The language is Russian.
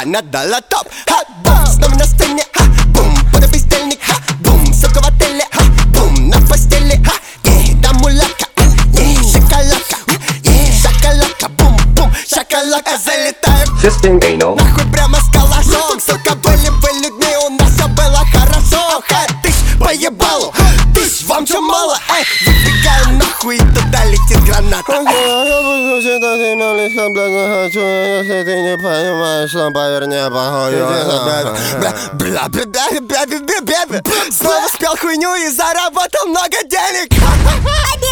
она дала топ. Ха-бум, снова на сцене, ха-бум, под бездельник, ха-бум, сука в отеле, ха-бум, на постели, ха, там мулатка, шоколадка, шоколадка, бум-бум, шоколадка, залетаю. Fisting anal. Нахуй прямо с калашом, сука, были бы людьми, у нас все было хорошо. Тыщ по ебалу, тыщ, вам чё мало, выдвигаем нахуй, и туда летит граната. Если ты не понимаешь, то поверни Снова спел хуйню и заработал много денег.